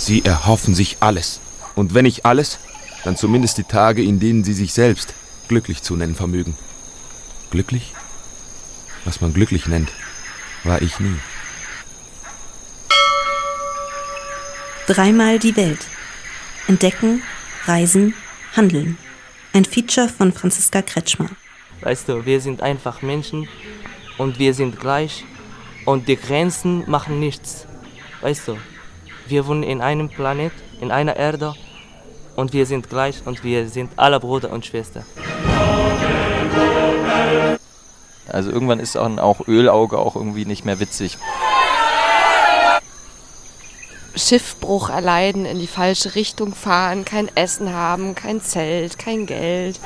Sie erhoffen sich alles. Und wenn nicht alles, dann zumindest die Tage, in denen sie sich selbst glücklich zu nennen vermögen. Glücklich? Was man glücklich nennt, war ich nie. Dreimal die Welt. Entdecken, reisen, handeln. Ein Feature von Franziska Kretschmer. Weißt du, wir sind einfach Menschen und wir sind gleich und die Grenzen machen nichts. Weißt du, wir wohnen in einem Planet, in einer Erde und wir sind gleich und wir sind alle Bruder und Schwester. Also irgendwann ist auch Ölauge auch irgendwie nicht mehr witzig. Schiffbruch erleiden, in die falsche Richtung fahren, kein Essen haben, kein Zelt, kein Geld.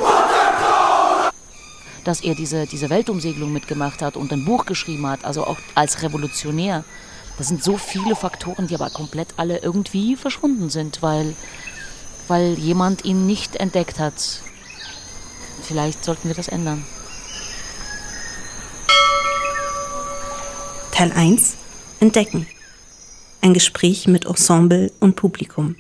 Dass er diese Weltumsegelung mitgemacht hat und ein Buch geschrieben hat, also auch als Revolutionär. Das sind so viele Faktoren, die aber komplett alle irgendwie verschwunden sind, weil jemand ihn nicht entdeckt hat. Vielleicht sollten wir das ändern. Teil 1: Entdecken. Ein Gespräch mit Ensemble und Publikum.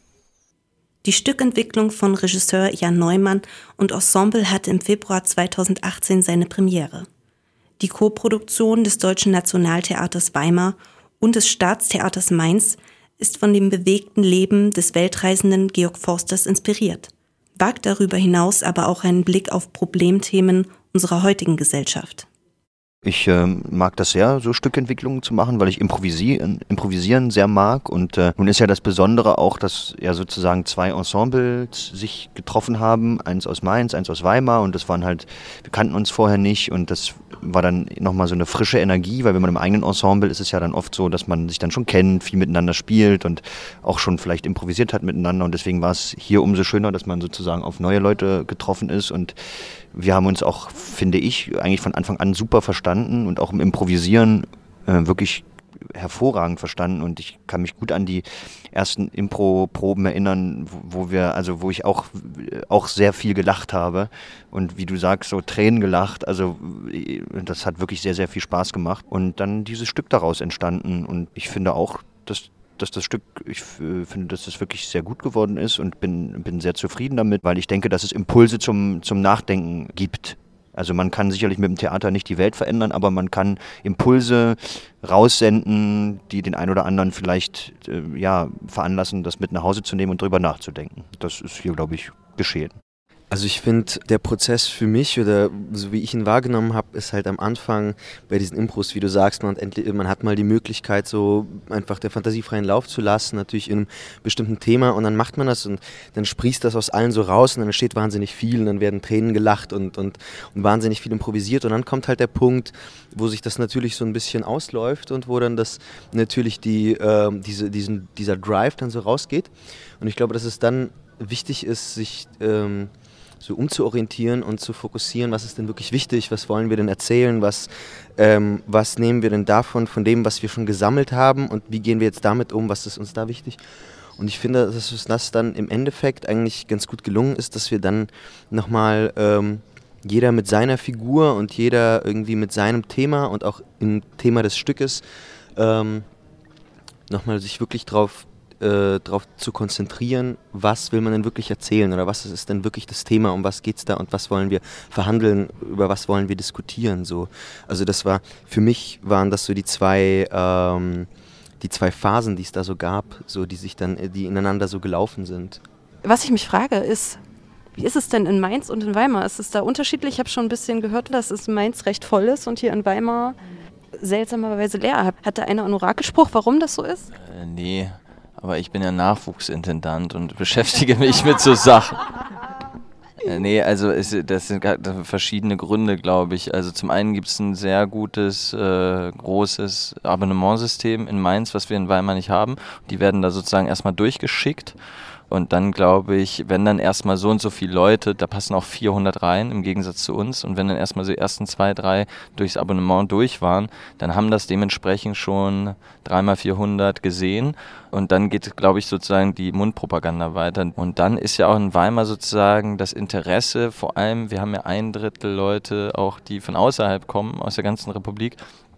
Die Stückentwicklung von Regisseur Jan Neumann und Ensemble hatte im Februar 2018 seine Premiere. Die Koproduktion des Deutschen Nationaltheaters Weimar und des Staatstheaters Mainz ist von dem bewegten Leben des Weltreisenden Georg Forsters inspiriert, wagt darüber hinaus aber auch einen Blick auf Problemthemen unserer heutigen Gesellschaft. Ich mag das sehr, so Stückentwicklungen zu machen, weil ich Improvisieren sehr mag. Und nun ist ja das Besondere auch, dass ja sozusagen zwei Ensembles sich getroffen haben. Eins aus Mainz, eins aus Weimar. Und das waren halt, wir kannten uns vorher nicht. Und das war dann nochmal so eine frische Energie, weil wenn man im eigenen Ensemble ist es ja dann oft so, dass man sich dann schon kennt, viel miteinander spielt und auch schon vielleicht improvisiert hat miteinander. Und deswegen war es hier umso schöner, dass man sozusagen auf neue Leute getroffen ist. Und wir haben uns auch, finde ich, eigentlich von Anfang an super verstanden und auch im Improvisieren wirklich hervorragend verstanden. Und ich kann mich gut an die ersten Impro-Proben erinnern, wo ich auch sehr viel gelacht habe. Und wie du sagst, so Tränen gelacht. Also das hat wirklich sehr, sehr viel Spaß gemacht. Und dann dieses Stück daraus entstanden. Und ich finde auch, dass das Stück, ich finde, dass es wirklich sehr gut geworden ist und bin sehr zufrieden damit, weil ich denke, dass es Impulse zum Nachdenken gibt. Also man kann sicherlich mit dem Theater nicht die Welt verändern, aber man kann Impulse raussenden, die den einen oder anderen vielleicht veranlassen, das mit nach Hause zu nehmen und drüber nachzudenken. Das ist hier, glaube ich, geschehen. Also ich finde, der Prozess für mich oder so wie ich ihn wahrgenommen habe, ist halt am Anfang bei diesen Impros, wie du sagst, man hat mal die Möglichkeit, so einfach der Fantasie freien Lauf zu lassen, natürlich in einem bestimmten Thema, und dann macht man das und dann sprießt das aus allen so raus und dann entsteht wahnsinnig viel und dann werden Tränen gelacht und wahnsinnig viel improvisiert, und dann kommt halt der Punkt, wo sich das natürlich so ein bisschen ausläuft und wo dann das natürlich dieser Drive dann so rausgeht, und ich glaube, dass es dann wichtig ist, sich so umzuorientieren und zu fokussieren, was ist denn wirklich wichtig, was wollen wir denn erzählen, was nehmen wir denn davon, von dem, was wir schon gesammelt haben, und wie gehen wir jetzt damit um, was ist uns da wichtig. Und ich finde, dass uns das dann im Endeffekt eigentlich ganz gut gelungen ist, dass wir dann nochmal jeder mit seiner Figur und jeder irgendwie mit seinem Thema und auch im Thema des Stückes nochmal sich wirklich drauf zu konzentrieren, was will man denn wirklich erzählen oder was ist denn wirklich das Thema, um was geht's da und was wollen wir verhandeln, über was wollen wir diskutieren. So. Also für mich waren das so die zwei Phasen, die es da so gab, so die ineinander so gelaufen sind. Was ich mich frage ist, wie ist es denn in Mainz und in Weimar? Ist es da unterschiedlich? Ich habe schon ein bisschen gehört, dass es in Mainz recht voll ist und hier in Weimar seltsamerweise leer. Hat da einer einen Orakelspruch, warum das so ist? Nee. Aber ich bin ja Nachwuchsintendant und beschäftige mich mit so Sachen. Das sind verschiedene Gründe, glaube ich. Also zum einen gibt es ein sehr gutes, großes Abonnementsystem in Mainz, was wir in Weimar nicht haben. Die werden da sozusagen erstmal durchgeschickt. Und dann glaube ich, wenn dann erstmal so und so viele Leute, da passen auch 400 rein im Gegensatz zu uns, und wenn dann erstmal so die ersten 2, 3 durchs Abonnement durch waren, dann haben das dementsprechend schon 3x400 gesehen, und dann geht, glaube ich, sozusagen die Mundpropaganda weiter. Und dann ist ja auch in Weimar sozusagen das Interesse, vor allem, wir haben ja 1/3 Leute auch, die von außerhalb kommen, aus der ganzen Republik.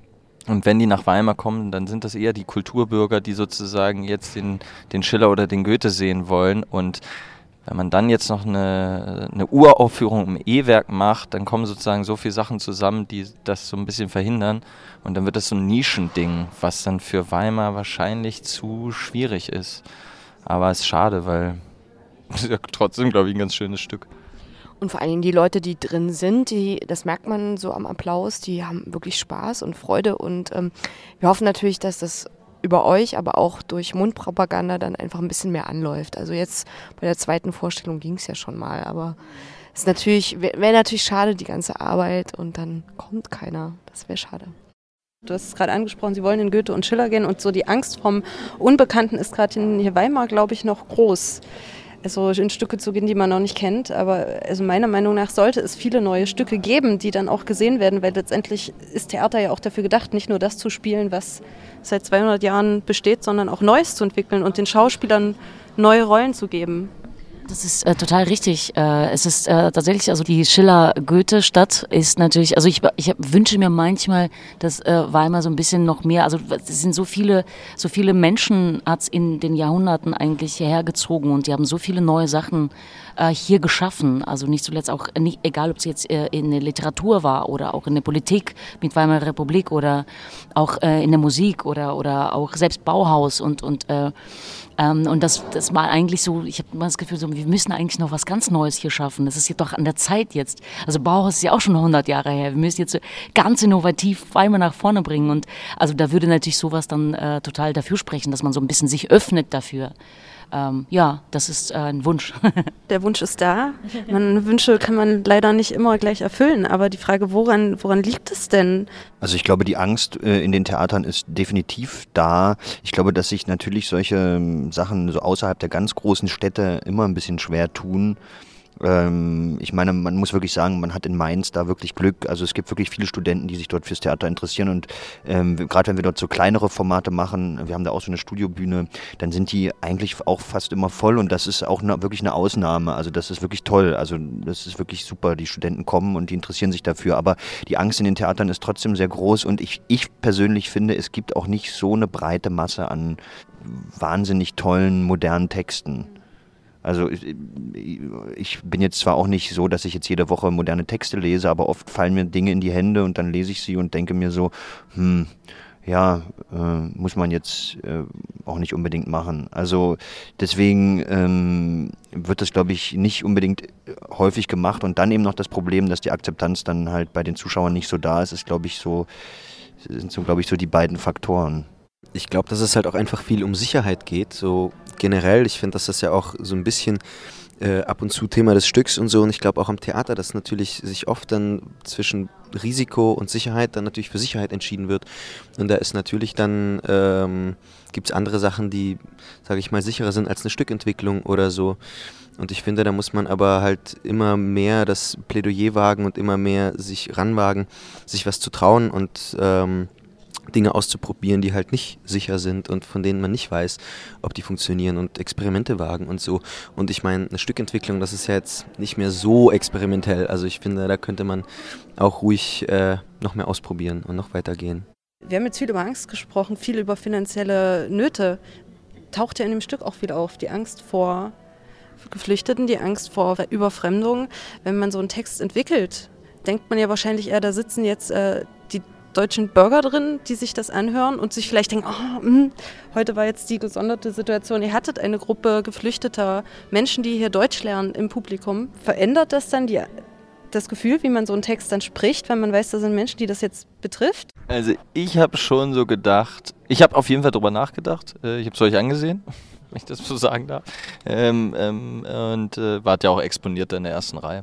Und wenn die nach Weimar kommen, dann sind das eher die Kulturbürger, die sozusagen jetzt den Schiller oder den Goethe sehen wollen. Und wenn man dann jetzt noch eine Uraufführung im E-Werk macht, dann kommen sozusagen so viele Sachen zusammen, die das so ein bisschen verhindern. Und dann wird das so ein Nischending, was dann für Weimar wahrscheinlich zu schwierig ist. Aber es ist schade, weil es ist ja trotzdem, glaube ich, ein ganz schönes Stück. Und vor allem die Leute, die drin sind, das merkt man so am Applaus, die haben wirklich Spaß und Freude. Und wir hoffen natürlich, dass das über euch, aber auch durch Mundpropaganda dann einfach ein bisschen mehr anläuft. Also jetzt bei der zweiten Vorstellung ging es ja schon mal, aber es wäre natürlich schade, die ganze Arbeit, und dann kommt keiner. Das wäre schade. Du hast es gerade angesprochen, Sie wollen in Goethe und Schiller gehen, und so die Angst vom Unbekannten ist gerade in Weimar, glaube ich, noch groß. Also in Stücke zu gehen, die man noch nicht kennt. Aber also meiner Meinung nach sollte es viele neue Stücke geben, die dann auch gesehen werden, weil letztendlich ist Theater ja auch dafür gedacht, nicht nur das zu spielen, was seit 200 Jahren besteht, sondern auch Neues zu entwickeln und den Schauspielern neue Rollen zu geben. Das ist total richtig. Es ist tatsächlich, also die Schiller-Goethe-Stadt ist natürlich, also ich wünsche mir manchmal, dass Weimar so ein bisschen noch mehr, also es sind so viele Menschen hat's in den Jahrhunderten eigentlich hierher gezogen, und die haben so viele neue Sachen hier geschaffen. Also nicht zuletzt auch, egal ob es jetzt in der Literatur war oder auch in der Politik mit Weimarer Republik oder auch in der Musik oder auch selbst Bauhaus und das war eigentlich so, ich habe immer das Gefühl, so, wir müssen eigentlich noch was ganz Neues hier schaffen. Das ist jetzt doch an der Zeit jetzt. Also Bauhaus ist ja auch schon 100 Jahre her. Wir müssen jetzt so ganz innovativ Weimar nach vorne bringen. Und also da würde natürlich sowas dann total dafür sprechen, dass man so ein bisschen sich öffnet dafür. Ja, das ist ein Wunsch. Der Wunsch ist da. Wünsche kann man leider nicht immer gleich erfüllen. Aber die Frage, woran liegt es denn? Also ich glaube, die Angst in den Theatern ist definitiv da. Ich glaube, dass sich natürlich solche Sachen so außerhalb der ganz großen Städte immer ein bisschen schwer tun. Ich meine, man muss wirklich sagen, man hat in Mainz da wirklich Glück. Also es gibt wirklich viele Studenten, die sich dort fürs Theater interessieren, und gerade wenn wir dort so kleinere Formate machen, wir haben da auch so eine Studiobühne, dann sind die eigentlich auch fast immer voll, und das ist auch wirklich eine Ausnahme. Also das ist wirklich toll. Also das ist wirklich super. Die Studenten kommen und die interessieren sich dafür, aber die Angst in den Theatern ist trotzdem sehr groß, und ich persönlich finde, es gibt auch nicht so eine breite Masse an wahnsinnig tollen, modernen Texten. Also ich bin jetzt zwar auch nicht so, dass ich jetzt jede Woche moderne Texte lese, aber oft fallen mir Dinge in die Hände und dann lese ich sie und denke mir so, muss man jetzt auch nicht unbedingt machen. Also deswegen wird das, glaube ich, nicht unbedingt häufig gemacht, und dann eben noch das Problem, dass die Akzeptanz dann halt bei den Zuschauern nicht so da ist, sind so die beiden Faktoren. Ich glaube, dass es halt auch einfach viel um Sicherheit geht, so generell. Ich finde, dass das ja auch so ein bisschen ab und zu Thema des Stücks und so, und ich glaube auch am Theater, dass natürlich sich oft dann zwischen Risiko und Sicherheit dann natürlich für Sicherheit entschieden wird, und da ist natürlich dann, gibt es andere Sachen, die, sage ich mal, sicherer sind als eine Stückentwicklung oder so. Und ich finde, da muss man aber halt immer mehr das Plädoyer wagen und immer mehr sich ranwagen, sich was zu trauen und Dinge auszuprobieren, die halt nicht sicher sind und von denen man nicht weiß, ob die funktionieren, und Experimente wagen und so. Und ich meine, eine Stückentwicklung, das ist ja jetzt nicht mehr so experimentell. Also ich finde, da könnte man auch ruhig noch mehr ausprobieren und noch weitergehen. Wir haben jetzt viel über Angst gesprochen, viel über finanzielle Nöte. Taucht ja in dem Stück auch viel auf. Die Angst vor Geflüchteten, die Angst vor Überfremdung. Wenn man so einen Text entwickelt, denkt man ja wahrscheinlich eher, da sitzen jetzt die deutschen Bürger drin, die sich das anhören und sich vielleicht denken, heute war jetzt die gesonderte Situation, ihr hattet eine Gruppe geflüchteter Menschen, die hier Deutsch lernen im Publikum. Verändert das dann das Gefühl, wie man so einen Text dann spricht, wenn man weiß, da sind Menschen, die das jetzt betrifft? Also ich habe schon so gedacht, ich habe auf jeden Fall drüber nachgedacht, ich habe es euch angesehen, wenn ich das so sagen darf, und wart ja auch exponiert in der ersten Reihe.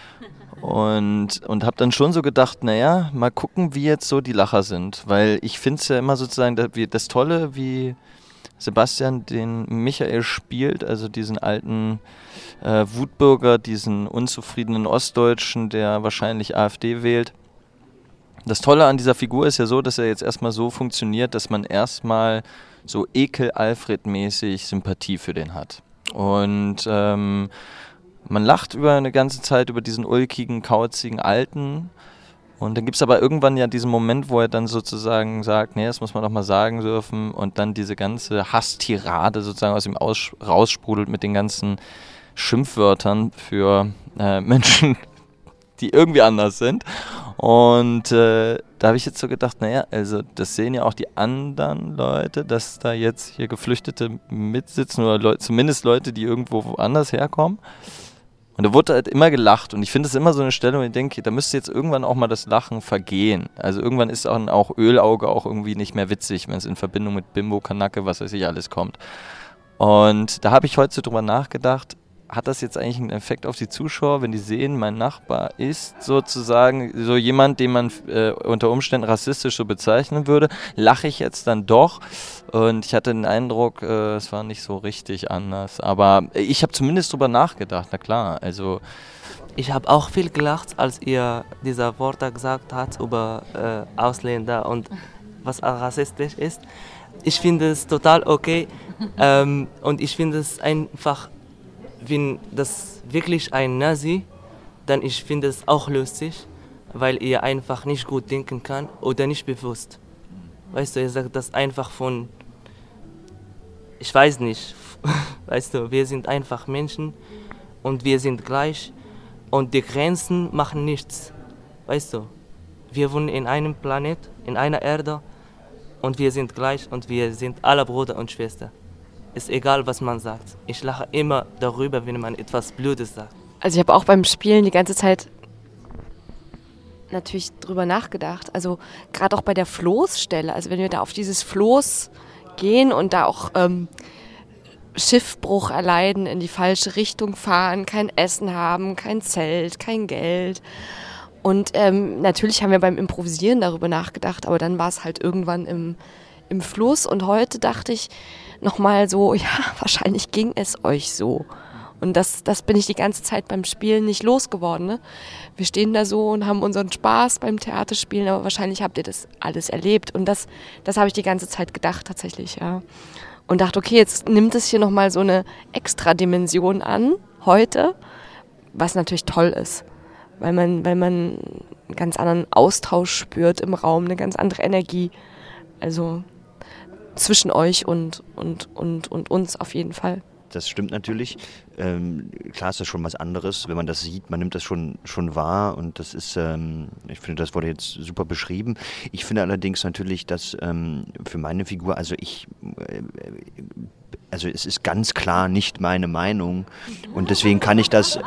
Und habe dann schon so gedacht, naja, mal gucken, wie jetzt so die Lacher sind. Weil ich finde es ja immer sozusagen das Tolle, wie Sebastian den Michael spielt, also diesen alten Wutbürger, diesen unzufriedenen Ostdeutschen, der wahrscheinlich AfD wählt. Das Tolle an dieser Figur ist ja so, dass er jetzt erstmal so funktioniert, dass man erstmal so Ekel-Alfred-mäßig Sympathie für den hat. Und man lacht über eine ganze Zeit über diesen ulkigen, kauzigen Alten, Und dann gibt es aber irgendwann ja diesen Moment, wo er dann sozusagen sagt, nee, das muss man doch mal sagen dürfen, und dann diese ganze Hasstirade sozusagen aus ihm raussprudelt mit den ganzen Schimpfwörtern für Menschen, die irgendwie anders sind. Und da habe ich jetzt so gedacht, naja, also das sehen ja auch die anderen Leute, dass da jetzt hier Geflüchtete mitsitzen oder zumindest Leute, die irgendwo woanders herkommen. Und da wurde halt immer gelacht, und ich finde es immer so eine Stelle, wo ich denke, da müsste jetzt irgendwann auch mal das Lachen vergehen. Also irgendwann ist auch Ölauge auch irgendwie nicht mehr witzig, wenn es in Verbindung mit Bimbo, Kanacke, was weiß ich alles kommt. Und da habe ich heute so drüber nachgedacht, hat das jetzt eigentlich einen Effekt auf die Zuschauer, wenn die sehen, mein Nachbar ist sozusagen so jemand, den man unter Umständen rassistisch so bezeichnen würde, lache ich jetzt dann doch? Und ich hatte den Eindruck, es war nicht so richtig anders. Aber ich habe zumindest drüber nachgedacht, na klar. Also Ich habe auch viel gelacht, als ihr diese Worte gesagt habt über Ausländer und was rassistisch ist. Ich finde es total okay und ich finde es einfach, wenn das wirklich ein Nazi, dann ich finde es auch lustig, weil er einfach nicht gut denken kann oder nicht bewusst. Weißt du, er sagt das einfach von, ich weiß nicht, weißt du, wir sind einfach Menschen und wir sind gleich und die Grenzen machen nichts, weißt du. Wir wohnen in einem Planet, in einer Erde und wir sind gleich und wir sind alle Bruder und Schwester. Ist egal, was man sagt. Ich lache immer darüber, wenn man etwas Blödes sagt. Also ich habe auch beim Spielen die ganze Zeit natürlich drüber nachgedacht. Also gerade auch bei der Floßstelle. Also wenn wir da auf dieses Floß gehen und da auch Schiffbruch erleiden, in die falsche Richtung fahren, kein Essen haben, kein Zelt, kein Geld. Und natürlich haben wir beim Improvisieren darüber nachgedacht, aber dann war es halt irgendwann im Fluss. Und heute dachte ich nochmal so, ja, wahrscheinlich ging es euch so. Und das bin ich die ganze Zeit beim Spielen nicht losgeworden. Ne? Wir stehen da so und haben unseren Spaß beim Theaterspielen, aber wahrscheinlich habt ihr das alles erlebt. Und das habe ich die ganze Zeit gedacht tatsächlich, ja. Und dachte, okay, jetzt nimmt es hier nochmal so eine Extra-Dimension an, heute, was natürlich toll ist. Weil man einen ganz anderen Austausch spürt im Raum, eine ganz andere Energie. Also zwischen euch und uns auf jeden Fall. Das stimmt natürlich. Klar ist das schon was anderes, wenn man das sieht, man nimmt das schon wahr, und das ist, ich finde, das wurde jetzt super beschrieben. Ich finde allerdings natürlich, dass für meine Figur, also es ist ganz klar nicht meine Meinung, und deswegen kann ich das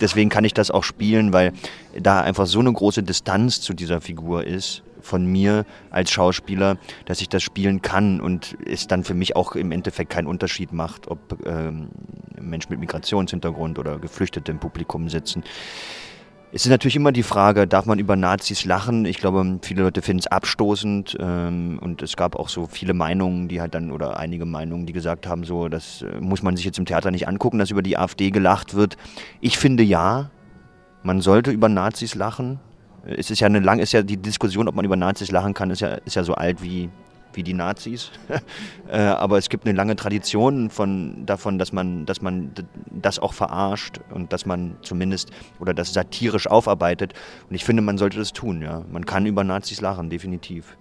auch spielen, weil da einfach so eine große Distanz zu dieser Figur ist von mir als Schauspieler, dass ich das spielen kann und es dann für mich auch im Endeffekt keinen Unterschied macht, ob Menschen mit Migrationshintergrund oder Geflüchtete im Publikum sitzen. Es ist natürlich immer die Frage, darf man über Nazis lachen? Ich glaube, viele Leute finden es abstoßend, und es gab auch so viele Meinungen, die halt dann, oder einige Meinungen, die gesagt haben, so, das muss man sich jetzt im Theater nicht angucken, dass über die AfD gelacht wird. Ich finde ja, man sollte über Nazis lachen. Es ist ja die Diskussion, ob man über Nazis lachen kann, ist ja so alt wie die Nazis. Aber es gibt eine lange Tradition davon, dass man das auch verarscht und dass man zumindest oder das satirisch aufarbeitet. Und ich finde, man sollte das tun. Ja, man kann über Nazis lachen, definitiv.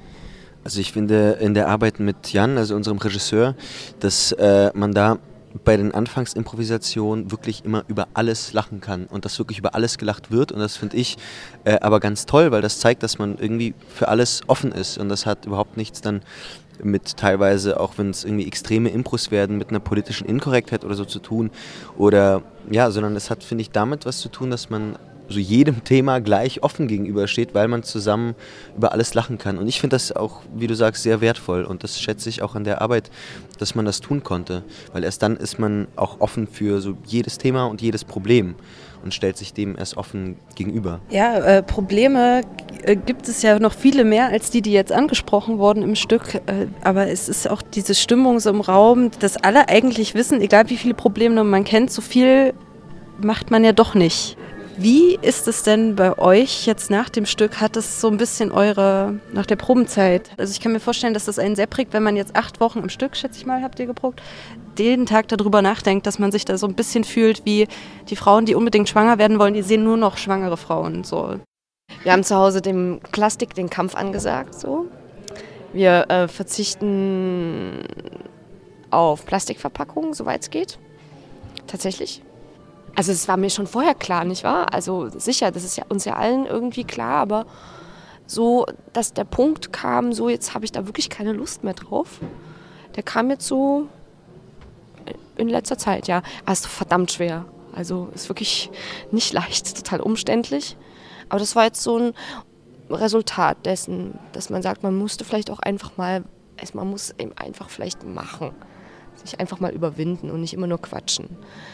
Also ich finde in der Arbeit mit Jan, also unserem Regisseur, dass man da bei den Anfangsimprovisationen wirklich immer über alles lachen kann und dass wirklich über alles gelacht wird, und das finde ich aber ganz toll, weil das zeigt, dass man irgendwie für alles offen ist, und das hat überhaupt nichts dann mit teilweise, auch wenn es irgendwie extreme Impros werden, mit einer politischen Inkorrektheit oder so zu tun, oder ja, sondern es hat, finde ich, damit was zu tun, dass man so jedem Thema gleich offen gegenübersteht, weil man zusammen über alles lachen kann. Und ich finde das auch, wie du sagst, sehr wertvoll, und das schätze ich auch an der Arbeit, dass man das tun konnte, weil erst dann ist man auch offen für so jedes Thema und jedes Problem und stellt sich dem erst offen gegenüber. Ja, Probleme gibt es ja noch viele mehr als die jetzt angesprochen wurden im Stück, aber es ist auch diese Stimmung so im Raum, dass alle eigentlich wissen, egal wie viele Probleme man kennt, so viel macht man ja doch nicht. Wie ist es denn bei euch jetzt nach dem Stück? Hat es so ein bisschen nach der Probenzeit? Also ich kann mir vorstellen, dass das einen sehr prägt, wenn man jetzt 8 Wochen im Stück, schätze ich mal, habt ihr geprobt, jeden Tag darüber nachdenkt, dass man sich da so ein bisschen fühlt wie die Frauen, die unbedingt schwanger werden wollen, die sehen nur noch schwangere Frauen. So. Wir haben zu Hause dem Plastik den Kampf angesagt. So. Wir verzichten auf Plastikverpackungen, soweit es geht. Tatsächlich. Also es war mir schon vorher klar, nicht wahr? Also sicher, das ist ja uns ja allen irgendwie klar, aber so, dass der Punkt kam, so jetzt habe ich da wirklich keine Lust mehr drauf. Der kam jetzt so in letzter Zeit, ja. Aber es ist verdammt schwer. Also ist wirklich nicht leicht, total umständlich. Aber das war jetzt so ein Resultat dessen, dass man sagt, man musste vielleicht auch einfach mal, man muss eben einfach vielleicht machen. Sich einfach mal überwinden und nicht immer nur quatschen.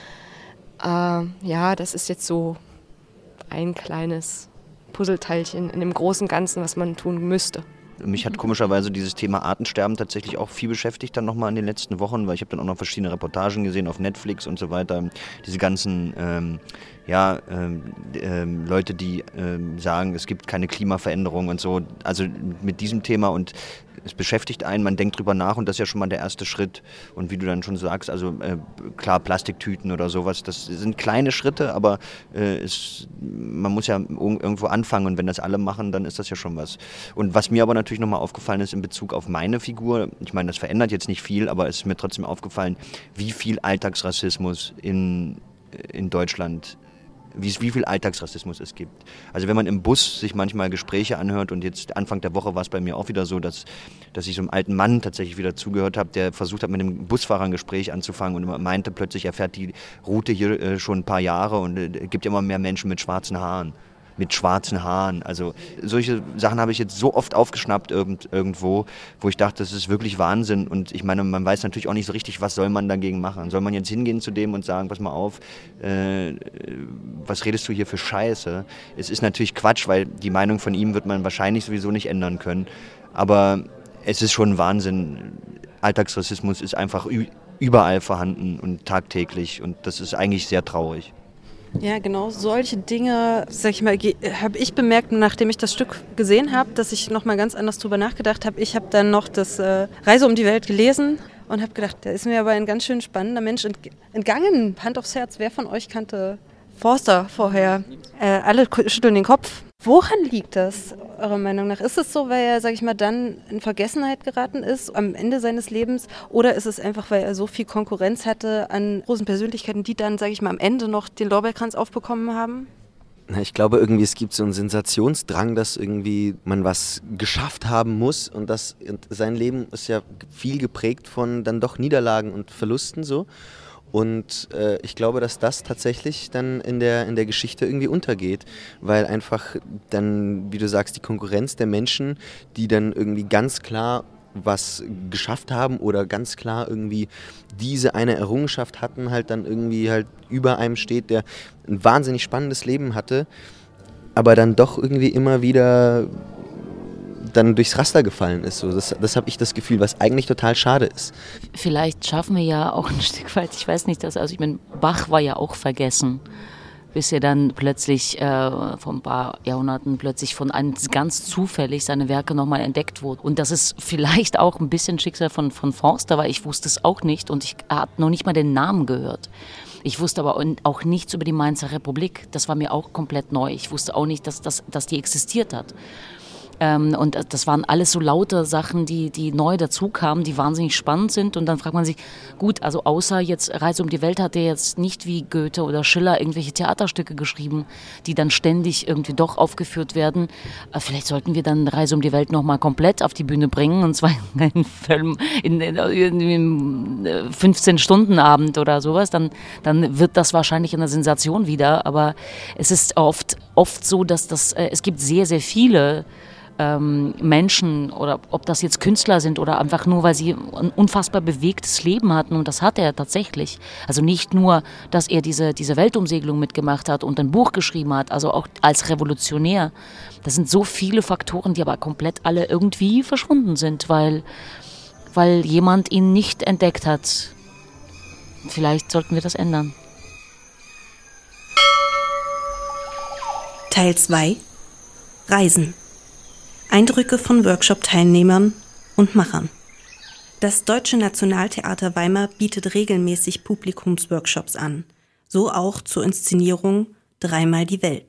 Ja, das ist jetzt so ein kleines Puzzleteilchen in dem großen Ganzen, was man tun müsste. Mich hat komischerweise dieses Thema Artensterben tatsächlich auch viel beschäftigt dann nochmal in den letzten Wochen, weil ich habe dann auch noch verschiedene Reportagen gesehen auf Netflix und so weiter. Diese ganzen Leute, die sagen, es gibt keine Klimaveränderung und so. Also mit diesem Thema, und es beschäftigt einen, man denkt drüber nach, und das ist ja schon mal der erste Schritt. Und wie du dann schon sagst, also klar, Plastiktüten oder sowas, das sind kleine Schritte, aber man muss ja irgendwo anfangen, und wenn das alle machen, dann ist das ja schon was. Und was mir aber natürlich nochmal aufgefallen ist in Bezug auf meine Figur, ich meine, das verändert jetzt nicht viel, aber es ist mir trotzdem aufgefallen, wie viel Alltagsrassismus in Deutschland, wie viel Alltagsrassismus es gibt. Also wenn man im Bus sich manchmal Gespräche anhört, und jetzt Anfang der Woche war es bei mir auch wieder so, dass ich so einem alten Mann tatsächlich wieder zugehört habe, der versucht hat, mit einem Busfahrer ein Gespräch anzufangen und meinte plötzlich, er fährt die Route hier schon ein paar Jahre und es gibt immer mehr Menschen mit schwarzen Haaren. Also solche Sachen habe ich jetzt so oft aufgeschnappt irgendwo, wo ich dachte, das ist wirklich Wahnsinn. Und ich meine, man weiß natürlich auch nicht so richtig, was soll man dagegen machen. Soll man jetzt hingehen zu dem und sagen, pass mal auf, was redest du hier für Scheiße? Es ist natürlich Quatsch, weil die Meinung von ihm wird man wahrscheinlich sowieso nicht ändern können. Aber es ist schon Wahnsinn. Alltagsrassismus ist einfach überall vorhanden und tagtäglich, und das ist eigentlich sehr traurig. Ja, genau solche Dinge, sag ich mal, habe ich bemerkt, nachdem ich das Stück gesehen habe, dass ich nochmal ganz anders drüber nachgedacht habe. Ich habe dann noch das Reise um die Welt gelesen und habe gedacht, da ist mir aber ein ganz schön spannender Mensch entgangen. Hand aufs Herz, wer von euch kannte Forster vorher? Alle schütteln den Kopf. Woran liegt das, eurer Meinung nach? Ist es so, weil er, sag ich mal, dann in Vergessenheit geraten ist am Ende seines Lebens? Oder ist es einfach, weil er so viel Konkurrenz hatte an großen Persönlichkeiten, die dann, sag ich mal, am Ende noch den Lorbeerkranz aufbekommen haben? Ich glaube irgendwie, es gibt so einen Sensationsdrang, dass irgendwie man was geschafft haben muss, und sein Leben ist ja viel geprägt von dann doch Niederlagen und Verlusten so. Und ich glaube, dass das tatsächlich dann in der Geschichte irgendwie untergeht, weil einfach dann, wie du sagst, die Konkurrenz der Menschen, die dann irgendwie ganz klar was geschafft haben oder ganz klar irgendwie diese eine Errungenschaft hatten, halt dann irgendwie halt über einem steht, der ein wahnsinnig spannendes Leben hatte, aber dann doch irgendwie immer wieder dann durchs Raster gefallen ist. So, das habe ich das Gefühl, was eigentlich total schade ist. Vielleicht schaffen wir ja auch ein Stück weit, ich weiß nicht, ich meine, Bach war ja auch vergessen, bis er dann plötzlich vor ein paar Jahrhunderten plötzlich von einem ganz zufällig seine Werke nochmal entdeckt wurden. Und das ist vielleicht auch ein bisschen Schicksal von Forster, weil ich wusste es auch nicht und ich habe noch nicht mal den Namen gehört. Ich wusste aber auch nichts über die Mainzer Republik. Das war mir auch komplett neu. Ich wusste auch nicht, dass die existiert hat. Und das waren alles so lauter Sachen, die neu dazu kamen, die wahnsinnig spannend sind. Und dann fragt man sich, gut, also außer jetzt Reise um die Welt hat er jetzt nicht wie Goethe oder Schiller irgendwelche Theaterstücke geschrieben, die dann ständig irgendwie doch aufgeführt werden. Vielleicht sollten wir dann Reise um die Welt nochmal komplett auf die Bühne bringen, und zwar in 15-Stunden-Abend oder sowas. Dann wird das wahrscheinlich eine Sensation wieder. Aber es ist oft so, dass es gibt sehr, sehr viele Menschen, oder ob das jetzt Künstler sind oder einfach nur, weil sie ein unfassbar bewegtes Leben hatten, und das hat er tatsächlich. Also nicht nur, dass er diese Weltumsegelung mitgemacht hat und ein Buch geschrieben hat, also auch als Revolutionär. Das sind so viele Faktoren, die aber komplett alle irgendwie verschwunden sind, weil jemand ihn nicht entdeckt hat. Vielleicht sollten wir das ändern. Teil 2: Reisen. Eindrücke von Workshop-Teilnehmern und Machern. Das Deutsche Nationaltheater Weimar bietet regelmäßig Publikumsworkshops an, so auch zur Inszenierung Dreimal die Welt.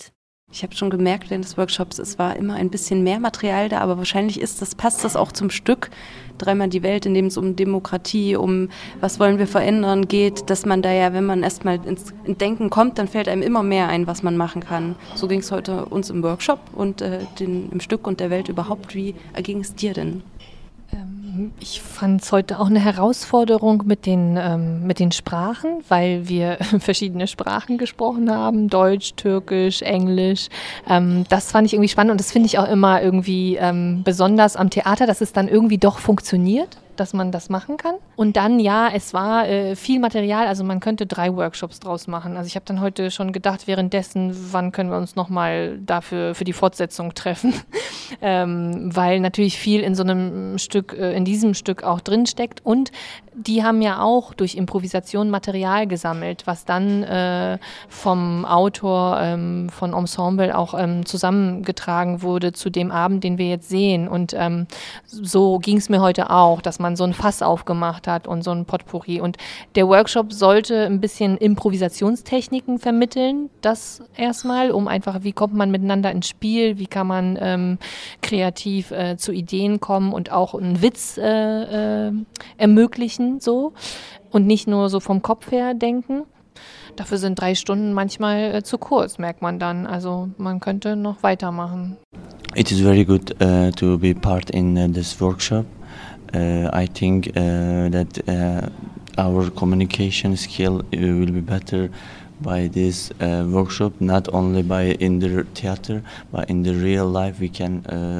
Ich habe schon gemerkt während des Workshops, es war immer ein bisschen mehr Material da, aber wahrscheinlich passt das auch zum Stück. Dreimal die Welt, in dem es um Demokratie, um was wollen wir verändern geht, dass man da ja, wenn man erstmal ins Denken kommt, dann fällt einem immer mehr ein, was man machen kann. So ging es heute uns im Workshop und im Stück und der Welt überhaupt. Wie erging es dir denn? Ich fand es heute auch eine Herausforderung mit den Sprachen, weil wir verschiedene Sprachen gesprochen haben, Deutsch, Türkisch, Englisch. Das fand ich irgendwie spannend und das finde ich auch immer irgendwie besonders am Theater, dass es dann irgendwie doch funktioniert, dass man das machen kann. Und dann, ja, es war viel Material, also man könnte 3 Workshops draus machen. Also ich habe dann heute schon gedacht, währenddessen, wann können wir uns nochmal dafür für die Fortsetzung treffen, weil natürlich viel in so einem Stück, in diesem Stück auch drin steckt. Und die haben ja auch durch Improvisation Material gesammelt, was dann vom Autor, von Ensemble auch zusammengetragen wurde zu dem Abend, den wir jetzt sehen. Und so ging es mir heute auch, dass man so ein Fass aufgemacht hat und so ein Potpourri. Und der Workshop sollte ein bisschen Improvisationstechniken vermitteln, das erstmal, um einfach, wie kommt man miteinander ins Spiel, wie kann man kreativ zu Ideen kommen und auch einen Witz ermöglichen, so. Und nicht nur so vom Kopf her denken. Dafür sind 3 Stunden manchmal zu kurz, merkt man dann. Also man könnte noch weitermachen. It is very good to be part in this workshop. I think that our communication skill will be better by this workshop. Not only by in the theater, but in the real life we can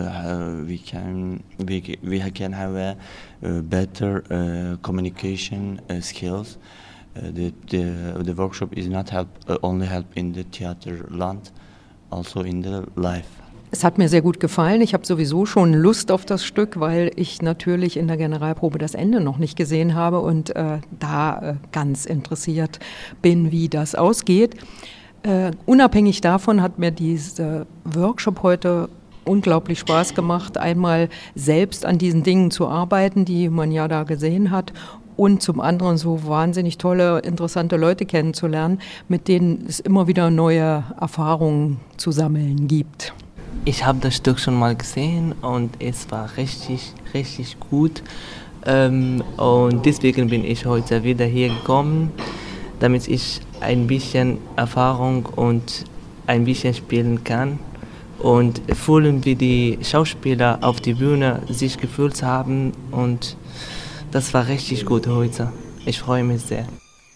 have a better communication skills. The workshop is not only help in the theater land, also in the life. Es hat mir sehr gut gefallen. Ich habe sowieso schon Lust auf das Stück, weil ich natürlich in der Generalprobe das Ende noch nicht gesehen habe und da ganz interessiert bin, wie das ausgeht. Unabhängig davon hat mir dieser Workshop heute unglaublich Spaß gemacht, einmal selbst an diesen Dingen zu arbeiten, die man ja da gesehen hat, und zum anderen so wahnsinnig tolle, interessante Leute kennenzulernen, mit denen es immer wieder neue Erfahrungen zu sammeln gibt. Ich habe das Stück schon mal gesehen und es war richtig, richtig gut. Und deswegen bin ich heute wieder hier gekommen, damit ich ein bisschen Erfahrung und ein bisschen spielen kann. Und fühlen, wie die Schauspieler auf die Bühne sich gefühlt haben. Und das war richtig gut heute. Ich freue mich sehr.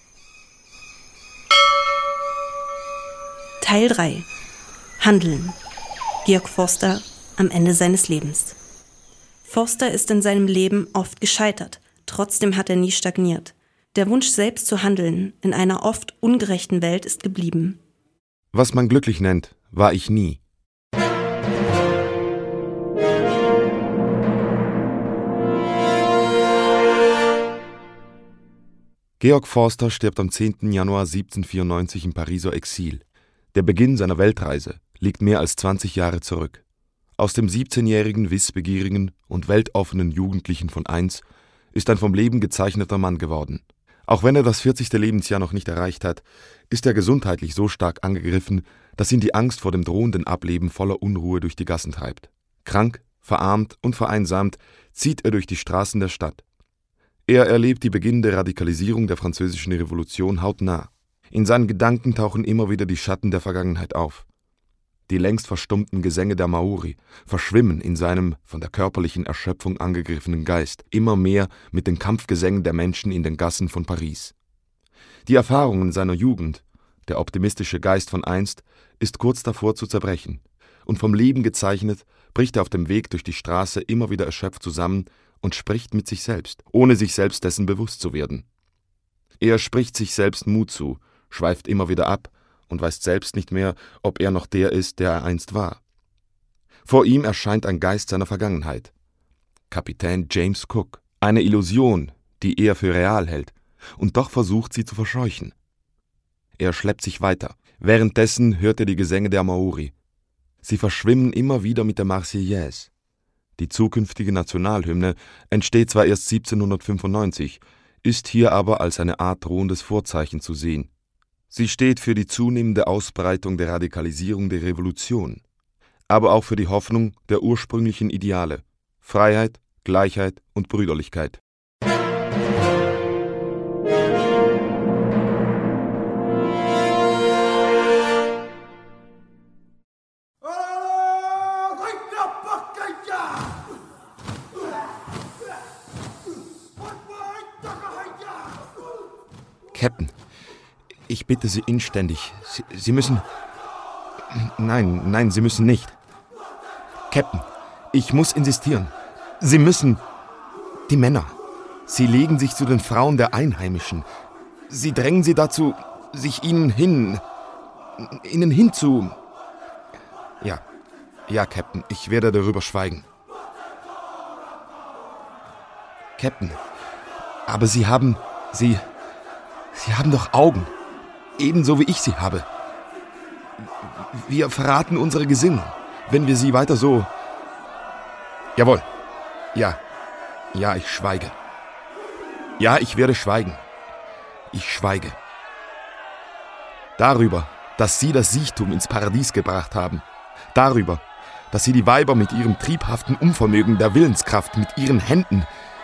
Teil 3. Handeln. Georg Forster am Ende seines Lebens. Forster ist in seinem Leben oft gescheitert, trotzdem hat er nie stagniert. Der Wunsch, selbst zu handeln, in einer oft ungerechten Welt ist geblieben. Was man glücklich nennt, war ich nie. Georg Forster stirbt am 10. Januar 1794 im Pariser Exil. Der Beginn seiner Weltreise liegt mehr als 20 Jahre zurück. Aus dem 17-jährigen, wissbegierigen und weltoffenen Jugendlichen von Eins ist ein vom Leben gezeichneter Mann geworden. Auch wenn er das 40. Lebensjahr noch nicht erreicht hat, ist er gesundheitlich so stark angegriffen, dass ihn die Angst vor dem drohenden Ableben voller Unruhe durch die Gassen treibt. Krank, verarmt und vereinsamt zieht er durch die Straßen der Stadt. Er erlebt die beginnende Radikalisierung der französischen Revolution hautnah. In seinen Gedanken tauchen immer wieder die Schatten der Vergangenheit auf. Die längst verstummten Gesänge der Maori verschwimmen in seinem von der körperlichen Erschöpfung angegriffenen Geist immer mehr mit den Kampfgesängen der Menschen in den Gassen von Paris. Die Erfahrungen seiner Jugend, der optimistische Geist von einst, ist kurz davor zu zerbrechen. Und vom Leben gezeichnet, bricht er auf dem Weg durch die Straße immer wieder erschöpft zusammen und spricht mit sich selbst, ohne sich selbst dessen bewusst zu werden. Er spricht sich selbst Mut zu, schweift immer wieder ab und weiß selbst nicht mehr, ob er noch der ist, der er einst war. Vor ihm erscheint ein Geist seiner Vergangenheit. Kapitän James Cook, eine Illusion, die er für real hält, und doch versucht sie zu verscheuchen. Er schleppt sich weiter. Währenddessen hört er die Gesänge der Maori. Sie verschwimmen immer wieder mit der Marseillaise. Die zukünftige Nationalhymne entsteht zwar erst 1795, ist hier aber als eine Art drohendes Vorzeichen zu sehen. Sie steht für die zunehmende Ausbreitung der Radikalisierung der Revolution, aber auch für die Hoffnung der ursprünglichen Ideale: Freiheit, Gleichheit und Brüderlichkeit. Captain, ich bitte Sie inständig. Sie müssen... Nein, Sie müssen nicht. Captain, ich muss insistieren. Sie müssen... Die Männer. Sie legen sich zu den Frauen der Einheimischen. Sie drängen sie dazu, sich ihnen hinzu... Ja, Captain, ich werde darüber schweigen. Captain, aber Sie haben doch Augen, ebenso wie ich sie habe. Wir verraten unsere Gesinnung, wenn wir sie weiter so... Jawohl. Ja, ich schweige. Ja, ich werde schweigen. Ich schweige. Darüber, dass Sie das Siechtum ins Paradies gebracht haben. Darüber, dass Sie die Weiber mit ihrem triebhaften Unvermögen der Willenskraft, mit ihren Händen,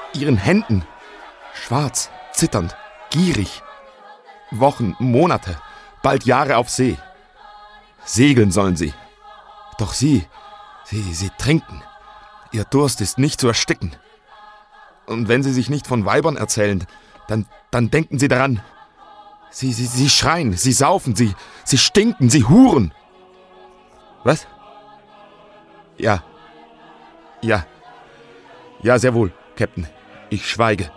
schwarz, zitternd, gierig, Wochen, Monate, bald Jahre auf See. Segeln sollen sie. Doch sie trinken. Ihr Durst ist nicht zu ersticken. Und wenn sie sich nicht von Weibern erzählen, dann denken sie daran. Sie schreien, sie saufen, sie stinken, sie huren. Was? Ja, sehr wohl, Captain. Ich schweige.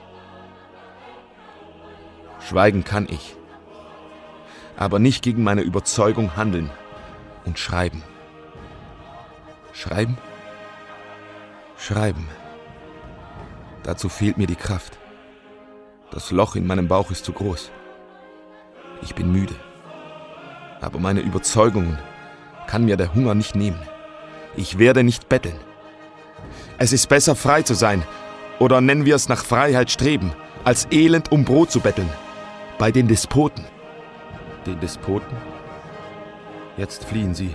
Schweigen kann ich, aber nicht gegen meine Überzeugung handeln und schreiben. Schreiben? Schreiben. Dazu fehlt mir die Kraft. Das Loch in meinem Bauch ist zu groß. Ich bin müde. Aber meine Überzeugungen kann mir der Hunger nicht nehmen. Ich werde nicht betteln. Es ist besser, frei zu sein, oder nennen wir es nach Freiheit streben, als elend um Brot zu betteln. Bei den Despoten. Den Despoten? Jetzt fliehen sie.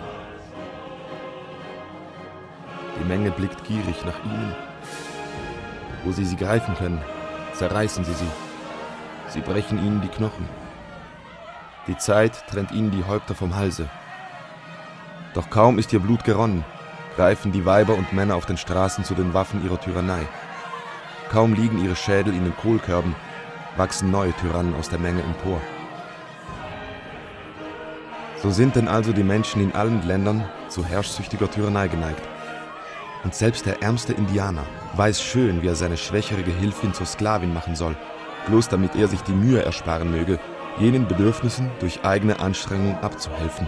Die Menge blickt gierig nach ihnen. Wo sie greifen können, zerreißen sie. Sie brechen ihnen die Knochen. Die Zeit trennt ihnen die Häupter vom Halse. Doch kaum ist ihr Blut geronnen, greifen die Weiber und Männer auf den Straßen zu den Waffen ihrer Tyrannei. Kaum liegen ihre Schädel in den Kohlkörben, wachsen neue Tyrannen aus der Menge empor. So sind denn also die Menschen in allen Ländern zu herrschsüchtiger Tyrannei geneigt. Und selbst der ärmste Indianer weiß schön, wie er seine schwächere Gehilfin zur Sklavin machen soll, bloß damit er sich die Mühe ersparen möge, jenen Bedürfnissen durch eigene Anstrengung abzuhelfen.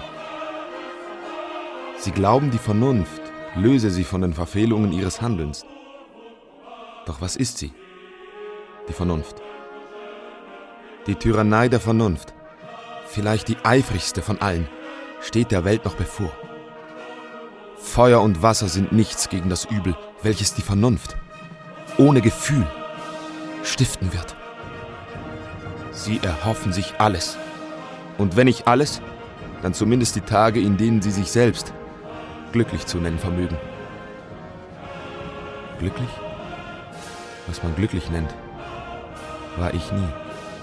Sie glauben, die Vernunft löse sie von den Verfehlungen ihres Handelns. Doch was ist sie, die Vernunft? Die Tyrannei der Vernunft, vielleicht die eifrigste von allen, steht der Welt noch bevor. Feuer und Wasser sind nichts gegen das Übel, welches die Vernunft, ohne Gefühl, stiften wird. Sie erhoffen sich alles. Und wenn nicht alles, dann zumindest die Tage, in denen sie sich selbst glücklich zu nennen vermögen. Glücklich? Was man glücklich nennt, war ich nie.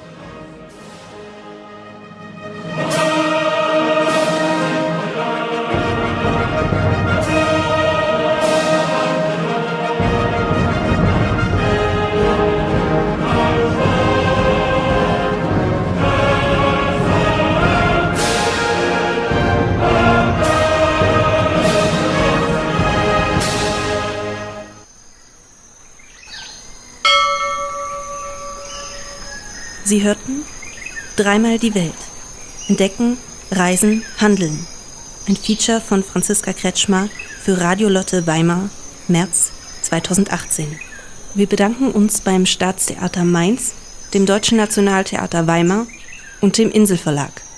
Sie hörten Dreimal die Welt. Entdecken, Reisen, Handeln. Ein Feature von Franziska Kretschmer für Radio Lotte Weimar, März 2018. Wir bedanken uns beim Staatstheater Mainz, dem Deutschen Nationaltheater Weimar und dem Inselverlag.